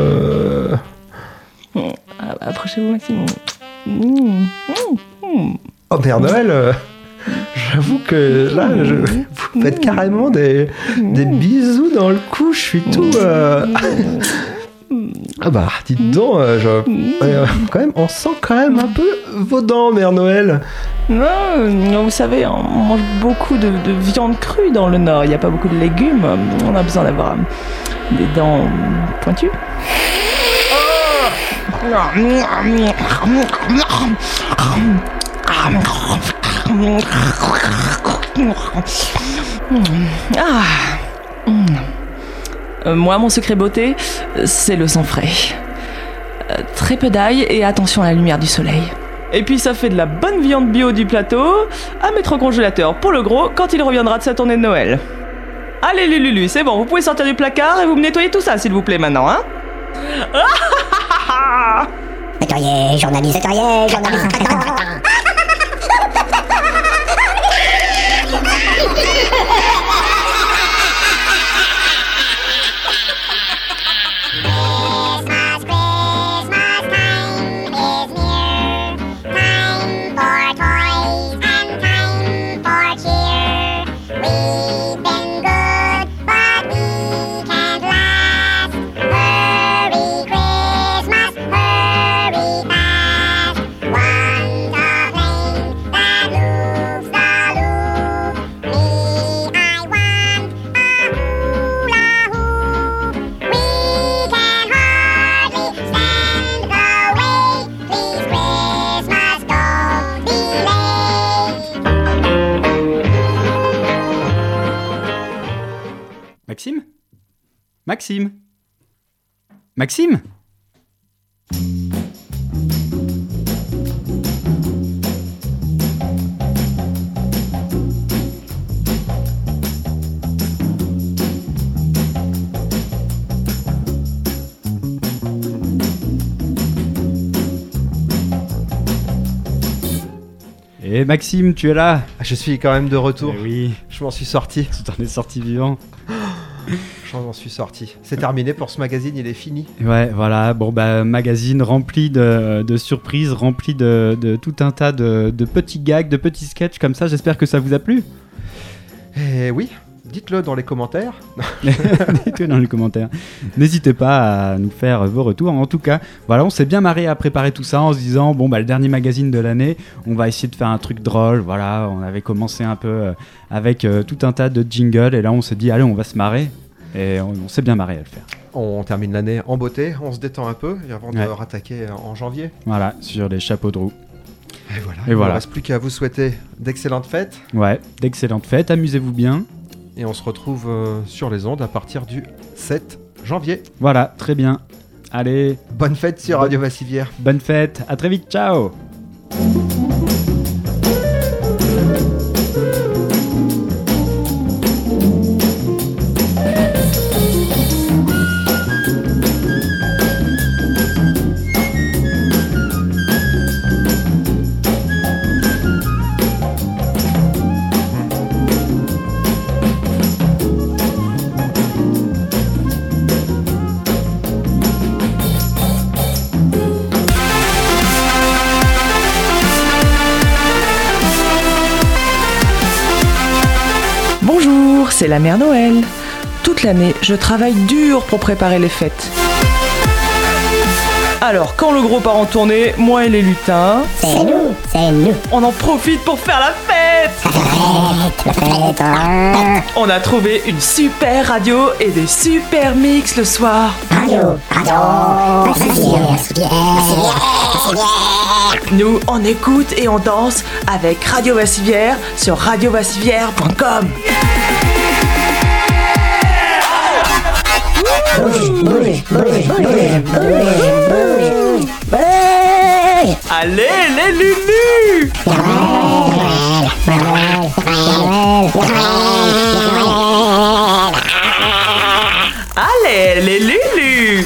Approchez-vous, Maxime. Oh, Père Noël, j'avoue que là, vous faites carrément des bisous dans le cou. Je suis tout... Ah bah, dites donc, quand même, on sent quand même un peu vos dents, Mère Noël. Non, vous savez, on mange beaucoup de viande crue dans le Nord. Il n'y a pas beaucoup de légumes. On a besoin d'avoir des dents pointues. Moi, mon secret beauté, c'est le sang frais. Très peu d'ail et attention à la lumière du soleil. Et puis ça fait de la bonne viande bio du plateau à mettre au congélateur pour le gros quand il reviendra de sa tournée de Noël. Allez Lulu, c'est bon, vous pouvez sortir du placard et vous me nettoyez tout ça s'il vous plaît maintenant, hein. Nettoyez, journaliste, nettoyez, journaliste. Maxime ? Et Maxime, tu es là ? Je suis quand même de retour. Oui. Je m'en suis sorti. Tu t'en es sorti vivant. Je m'en suis sorti. C'est terminé pour ce magazine, il est fini. Ouais, voilà. Bon, bah, magazine rempli de surprises, rempli de tout un tas de petits gags, de petits sketchs comme ça. J'espère que ça vous a plu. Et oui, dites-le dans les commentaires. Dites-le dans les commentaires. N'hésitez pas à nous faire vos retours. En tout cas, voilà, on s'est bien marré à préparer tout ça en se disant bon, le dernier magazine de l'année, on va essayer de faire un truc drôle. Voilà, on avait commencé un peu avec tout un tas de jingles et là on s'est dit allez, on va se marrer. Et on s'est bien marré à le faire. On termine l'année en beauté, on se détend un peu avant de rattaquer en janvier. Voilà, sur les chapeaux de roue. Et voilà. Il ne reste plus qu'à vous souhaiter d'excellentes fêtes. Ouais, d'excellentes fêtes, amusez-vous bien. Et on se retrouve sur les ondes à partir du 7 janvier. Voilà, très bien. Allez. Bonne fête sur Radio Vassivière. Bonne fête, à très vite, ciao. C'est la mère Noël. Toute l'année, je travaille dur pour préparer les fêtes. Alors, quand le gros part en tournée, moi et les lutins... C'est nous. On en profite pour faire la fête. On a trouvé une super radio et des super mix le soir. Nous, on écoute et on danse avec Radio Vassivière sur radiovassivière.com. Allez les lulus! Allez les lulus!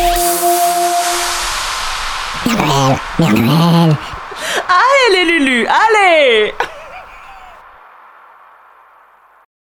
Allez les lulus,